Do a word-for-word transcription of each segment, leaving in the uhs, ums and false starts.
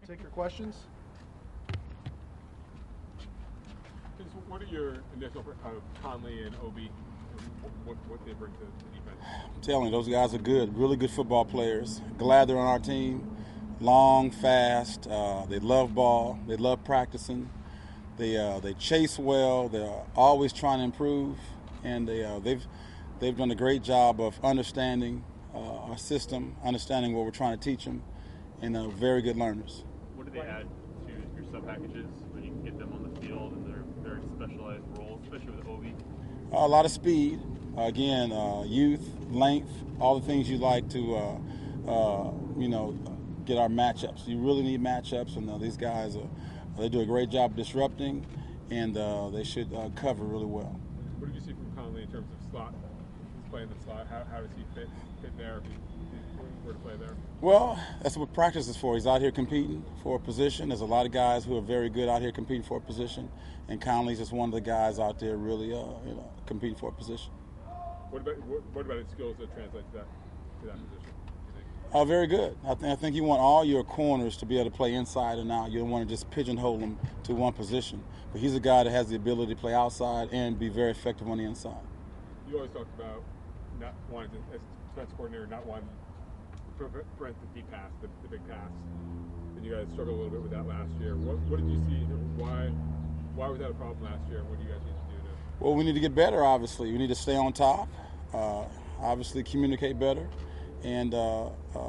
take your questions. What are your initial of Conley and Obi, what, what they bring to the defense? I'm telling you, those guys are good, really good football players. Glad they're on our team. Long, fast. Uh, they love ball. They love practicing. They uh, they chase well. They're always trying to improve, and they uh, they've they've done a great job of understanding uh, our system, understanding what we're trying to teach them, and uh, very good learners. What do they add to your sub packages when you can get them on the field and their very specialized roles, especially with Obi? Uh, a lot of speed. Uh, again, uh, youth, length, all the things you like to, uh, uh, you know, get our matchups. You really need matchups, and uh, these guys, are, they do a great job disrupting, and uh, they should uh, cover really well. What did you see from Conley in terms of slot? He's playing the slot. How, how does he fit fit there if he, if he were to play there? Well, that's what practice is for. He's out here competing for a position. There's a lot of guys who are very good out here competing for a position, and Conley's just one of the guys out there really, uh, you know, competing for a position. What about what, what about his skills that translate to that to that position? Uh, very good. I think I think you want all your corners to be able to play inside and out. You don't want to just pigeonhole them to one position. But he's a guy that has the ability to play outside and be very effective on the inside. You always talked about not wanting to, as defense coordinator, not wanting to prevent the deep pass, the, the big pass. And you guys struggled a little bit with that last year. What, what did you see? Why why was that a problem last year? And what do you guys need to do to? Well, we need to get better. Obviously, we need to stay on top. Uh, obviously, communicate better. And uh,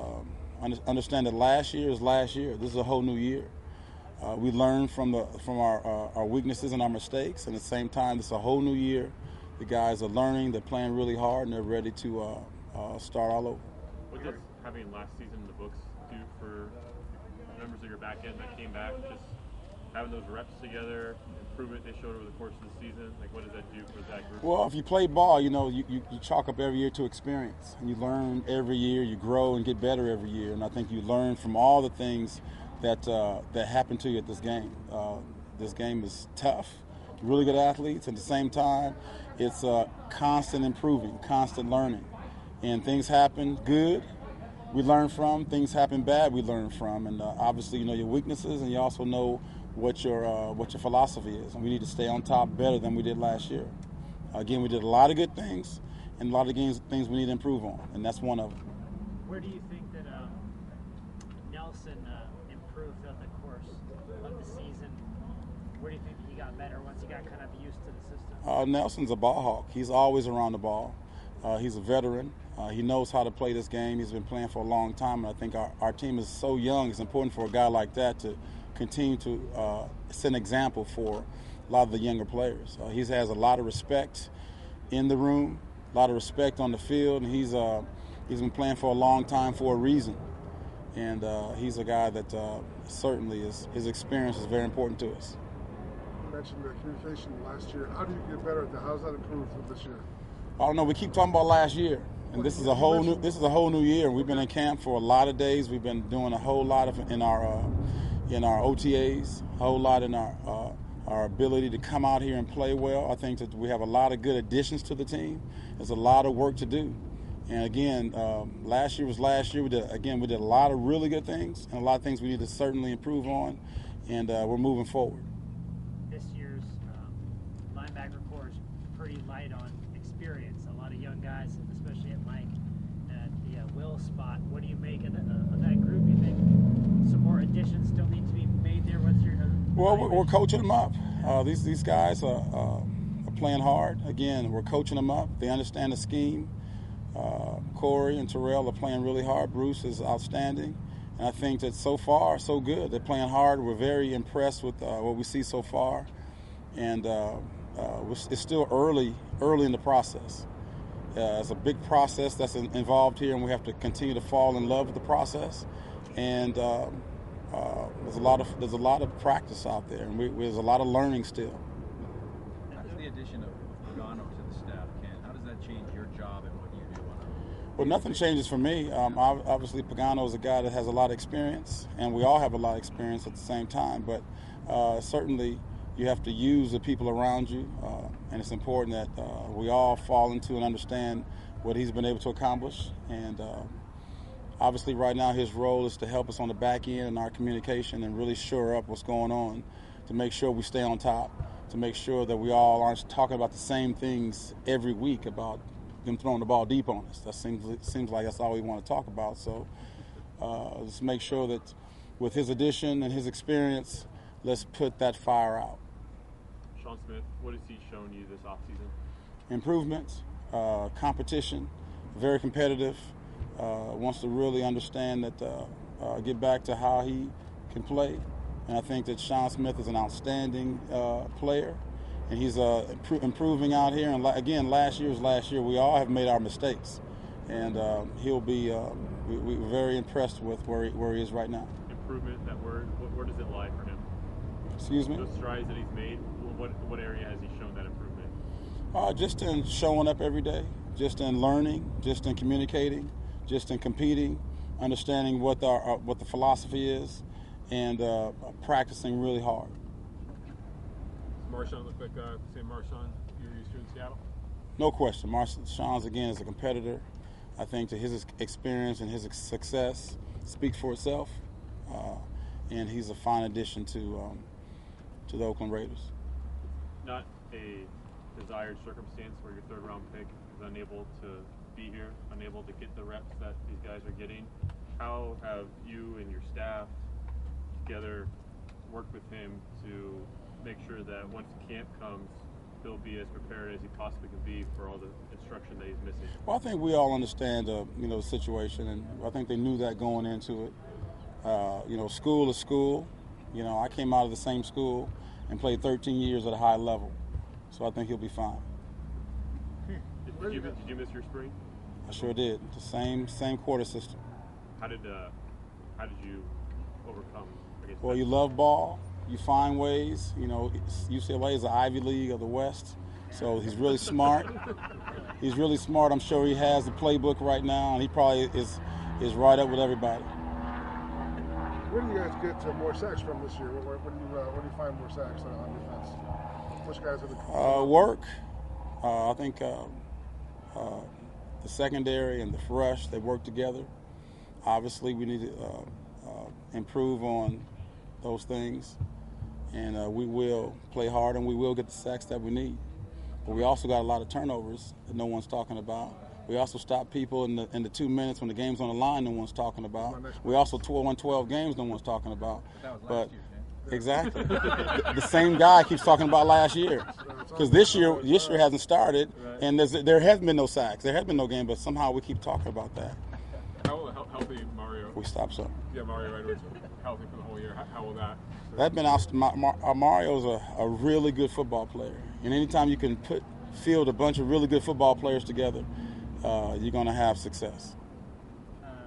uh, understand that last year is last year. This is a whole new year. Uh, we learn from the from our uh, our weaknesses and our mistakes, and at the same time, this is a whole new year. The guys are learning, they're playing really hard, and they're ready to uh, uh, start all over. What does having last season in the books do for members of your back end that came back? Just having those reps together, improvement they showed over the course of the season, like what does that do for that group? Well, if you play ball, you know, you, you, you chalk up every year to experience. And you learn every year, you grow and get better every year. And I think you learn from all the things that uh, that happen to you at this game. Uh, this game is tough, really good athletes. At the same time, it's uh, constant improving, constant learning. And things happen good, we learn from. Things happen bad, we learn from. And uh, obviously, you know your weaknesses, and you also know what your uh, what your philosophy is. And we need to stay on top better than we did last year. Again, we did a lot of good things, and a lot of games, things we need to improve on, and that's one of them. Where do you think that um, Nelson uh, improved throughout the course of the season? Where do you think he got better once he got kind of used to the system? Uh, Nelson's a ball hawk. He's always around the ball. Uh, he's a veteran. Uh, he knows how to play this game. He's been playing for a long time, and I think our, our team is so young. It's important for a guy like that to continue to uh, set an example for a lot of the younger players. Uh, he has a lot of respect in the room, a lot of respect on the field, and he's uh, he's been playing for a long time for a reason. And uh, he's a guy that uh, certainly is, his experience is very important to us. You mentioned the communication last year. How do you get better at that? How does that improve this year? I don't know. We keep talking about last year, and this is a whole new. This is a whole new year. We've been in camp for a lot of days. We've been doing a whole lot of in our uh, in our O T As, a whole lot in our uh, our ability to come out here and play well. I think that we have a lot of good additions to the team. There's a lot of work to do, and again, um, last year was last year. We did again. We did a lot of really good things, and a lot of things we need to certainly improve on, and uh, we're moving forward. This year's um, linebacker core is pretty light on experience. A lot of young guys, and especially at Mike, at the uh, Will spot. What do you make of, the, uh, of that group? Do you think some more additions still need to be made there? What's your uh, well, we're, we're coaching them up. Uh, these these guys are, uh, are playing hard. Again, we're coaching them up. They understand the scheme. Uh, Corey and Terrell are playing really hard. Bruce is outstanding. And I think that so far, so good. They're playing hard. We're very impressed with uh, what we see so far. And uh, uh, it's still early, early in the process. Uh, it's a big process that's in, involved here, and we have to continue to fall in love with the process. And uh, uh, there's a lot of there's a lot of practice out there, and we, there's a lot of learning still. How does the addition of Pagano to the staff, Ken, how does that change your job and what you do? Well, nothing changes for me. Um, obviously, Pagano is a guy that has a lot of experience, and we all have a lot of experience at the same time. But uh, certainly, you have to use the people around you, uh, and it's important that uh, we all fall into and understand what he's been able to accomplish. And uh, obviously right now his role is to help us on the back end in our communication and really shore up what's going on, to make sure we stay on top, to make sure that we all aren't talking about the same things every week about them throwing the ball deep on us. That seems seems like that's all we want to talk about. So uh, let's make sure that with his addition and his experience, let's put that fire out. Sean Smith, what has he shown you this offseason? Improvements, uh, competition, very competitive, uh, wants to really understand that, uh, uh, get back to how he can play. And I think that Sean Smith is an outstanding uh, player, and he's uh, impro- improving out here. And la- again, last year was last year. We all have made our mistakes, and uh, he'll be. Uh, we, we're very impressed with where he, where he is right now. Improvement, that word. What, where does it lie for him? Excuse me. Those strides that he's made. What what area has he shown that improvement? Uh, just in showing up every day, just in learning, just in communicating, just in competing, understanding what our, our what the philosophy is, and uh, practicing really hard. Marshawn look like uh, same Marshawn you're used to in Seattle? No question. Marshawn's, again, is a competitor. I think that his experience and his success speaks for itself, uh, and he's a fine addition to um, to the Oakland Raiders. Not a desired circumstance where your third round pick is unable to be here, unable to get the reps that these guys are getting. How have you and your staff together worked with him to make sure that once camp comes, he'll be as prepared as he possibly can be for all the instruction that he's missing? Well, I think we all understand, uh, you know, the situation, and I think they knew that going into it. Uh, you know, school is school. You know, I came out of the same school and played thirteen years at a high level, so I think he'll be fine. Did, did, you, did you miss your spring? I sure did. The same same quarter system. How did uh, how did you overcome? I guess, Well, you love ball. You find ways. You know, U C L A is the Ivy League of the West, so he's really smart. He's really smart. I'm sure he has the playbook right now, and he probably is is right up with everybody. Where do you guys get uh, more sacks from this year? Where, where, do you, uh, where do you find more sacks uh, on defense? Which guys are the uh, work? Uh, I think uh, uh, the secondary and the rush, they work together. Obviously, we need to uh, uh, improve on those things, and uh, we will play hard and we will get the sacks that we need. But we also got a lot of turnovers that no one's talking about. We also stop people in the in the two minutes when the game's on the line. No one's talking about. We also won twelve games. No one's talking about. But that was last But year, man. exactly, the, the same guy keeps talking about last year, because this year this year hasn't started, and there's, there has been no sacks. There has been no game, but somehow we keep talking about that. How, how healthy Mario? We stop some. Yeah, Mario Edwards healthy for the whole year. How, how will that? That's been our, Mar, Mario's a, a really good football player, and anytime you can put field a bunch of really good football players together, uh, you're going to have success. Uh, uh,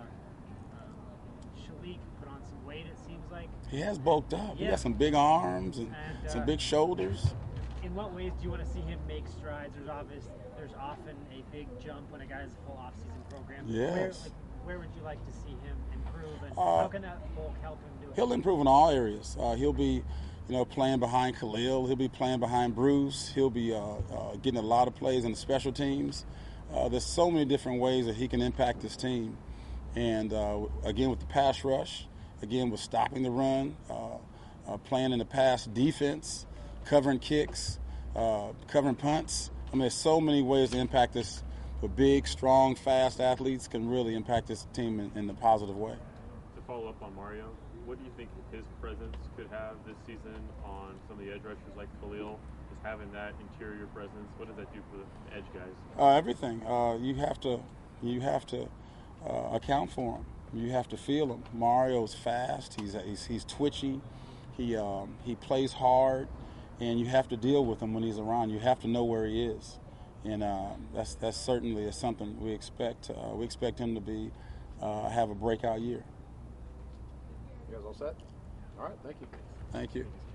Shalik put on some weight, it seems like. He has bulked up. He Yeah. got some big arms and, And, uh, some big shoulders. In what ways do you want to see him make strides? There's obvious, there's often a big jump when a guy has a full off-season program. Where, Yes. like, where would you like to see him improve, and Uh, how can that bulk help him do it? He'll improve in all areas. Uh, he'll be, you know, playing behind Khalil. He'll be playing behind Bruce. He'll be uh, uh, getting a lot of plays in the special teams. Uh, there's so many different ways that he can impact this team. And uh, again, with the pass rush, again with stopping the run, uh, uh, playing in the pass defense, covering kicks, uh, covering punts. I mean, there's so many ways to impact this. But big, strong, fast athletes can really impact this team in, in a positive way. To follow up on Mario, what do you think his presence could have this season on some of the edge rushers like Khalil? Just having that interior presence, what does that do for the edge guys? Uh, everything. Uh, you have to, you have to uh, account for him. You have to feel him. Mario's fast. He's he's, he's twitchy. He um, he plays hard, and you have to deal with him when he's around. You have to know where he is, and uh, that's that's certainly something we expect. Uh, we expect him to be uh, have a breakout year. You guys all set? All right, thank you. Thank you.